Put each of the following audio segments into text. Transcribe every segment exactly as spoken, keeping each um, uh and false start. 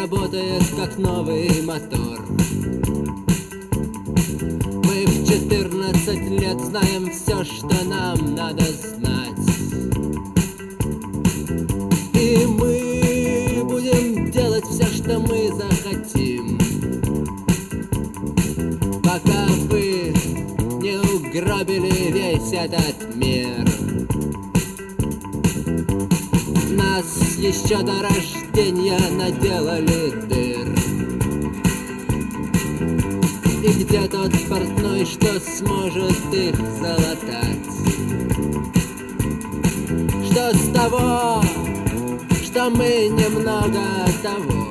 работает как новый мотор. Мы в четырнадцать лет знаем все, что нам надо знать. И мы будем делать все, что мы захотим, пока вы не угробили весь этот мир. Нас еще до рождения наделали дыр. И где тот портной, что сможет их залатать? Что с того, что мы немного того?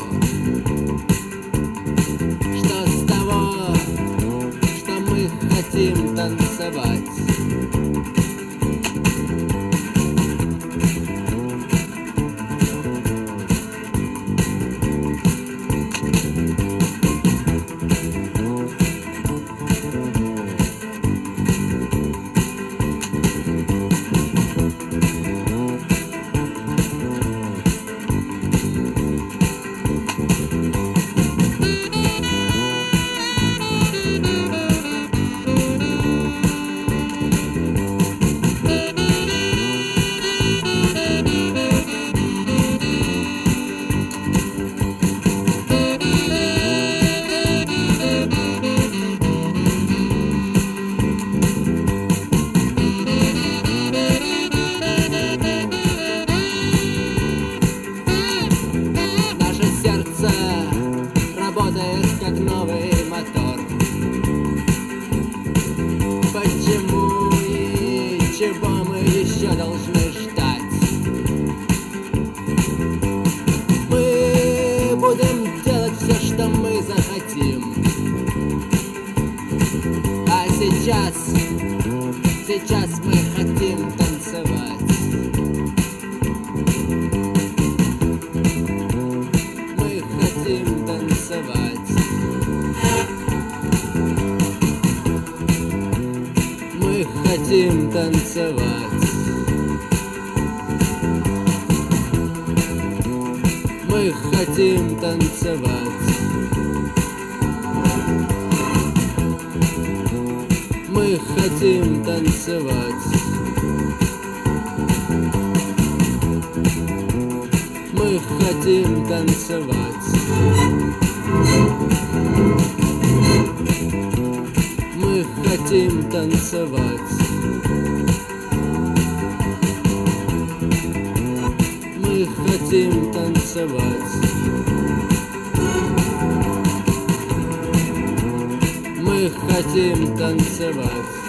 Что с того, что мы хотим танцевать? Работает как новый мотор. Почему и чего мы еще должны ждать? Мы будем делать все, что мы захотим. А сейчас, сейчас мы хотим танцевать. Мы хотим танцевать. Мы хотим танцевать. Мы хотим танцевать. Мы хотим танцевать. Мы хотим танцевать. Мы хотим танцевать. Мы хотим танцевать. Мы хотим танцевать.